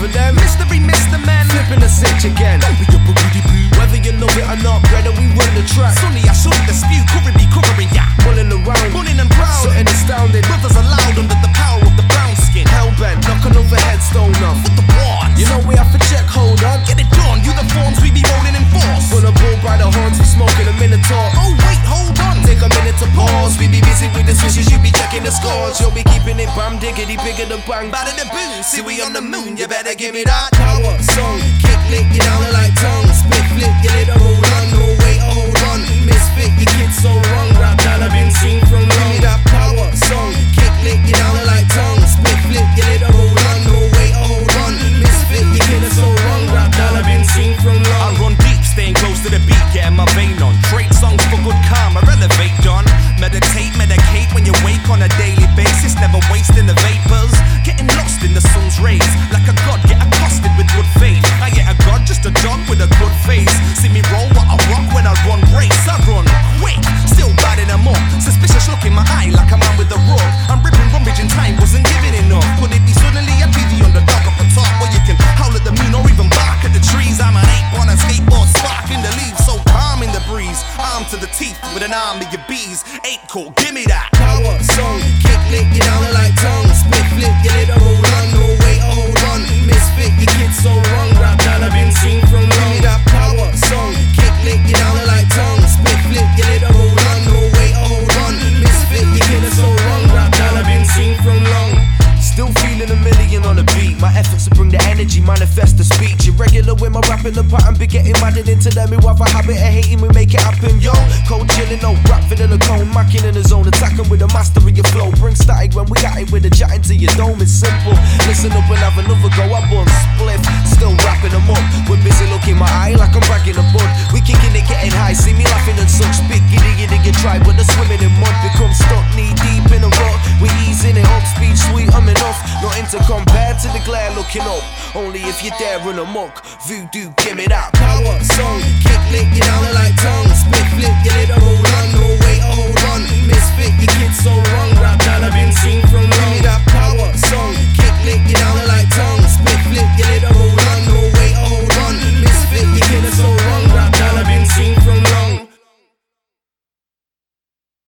for them. Mystery, Mr. Man, Flipping the switch again. don't be a boogity boo. Whether you love it or not, brother, we run the track. Sonny, I shouldn't dispute, could be covering ya. Mulling around, Running and proud, something astounding. brothers allowed under the power of the brown skin. Hellbent, knocking over headstone off. With the wands, You know we have to check, hold on. get it done, you the forms we be rolling in force. Full of bull by the horns, we smoking a minotaur. Oh wait, hold on, Take a minute to pause. We be busy with the swishes, you be checking the scores. You'll be keeping it bam diggity, bigger than bang. bad the boom, see we on the moon, you better give me that. Power song, kick lick, you down like tongue. Split flip, you let it hold on. No wait, hold on. Misfit, your kids so wrong. Rap that I've been seen from long. Give me that power song, kick lick, you down like tongue. Split flip, you let it hold on. No wait, hold on. Misfit, your kids so wrong. Rap that I've been seen from long. I run deep, staying close to the beat, getting my vein on. Trade songs for good karma, elevate John. Meditate, medicate when you wake on a daily basis. Never wasting the vapors, getting lost in the sun's rays. Like a god, get accosted with good faith. I get a god, just a dog with a good face. See me roll what I rock when I run race. I run quick, still batting them up. Suspicious look in my eye like a man with a rug. I'm ripping rummage and time wasn't giving enough. Could it be suddenly I be the underdog up on top? Where you can howl at the moon or even bark at the trees. I'm an ape on a skateboard, sparking the leaves, so calm in the breeze. Arm to the teeth with an army of bees. Ape cool, give me that. Power song, kick lick, you down like tongue. Split flip, you let it hold on. No wait, hold on. Misfit, your kids so wrong. Rap that I've been seen from long. Give me that power song, kick lick, you down like tongue. Split flip, you let it hold on. No wait, hold on. Misfit, your kids so wrong. Rap that I've been seen from long. Still feeling a million on the beat. My efforts to bring the energy, manifest the speech. Irregular with my rapping, the pattern be getting maddened into them who have a habit of hating. We make it happen, yo. Cold chilling, no rap, vanilla cone, macking in the zone, attacking with the master of your flow. Bring static when we at it with the chatting to your dome. It's simple. Listen up and have another go. I'm on spliff, still wrapping them up. We're busy looking my eye like I'm bagging a bud. We kicking it, getting high, see me laughing and such. Big giddy giddy, you try, but the swimming in mud become stuck knee deep in a rut. We easing it up, speed sweet, I'm enough. Nothing to compare to the glare looking up. Only if you're there in a muck. Voodoo, give me that power song. Kick lick, you down like tongue. Split flip, you let it hold on. No wait, hold on. Misfit, your kids so wrong. Rap that I've been seen from long. Give me that power song. Kick lick, you down like tongue. Split flip, you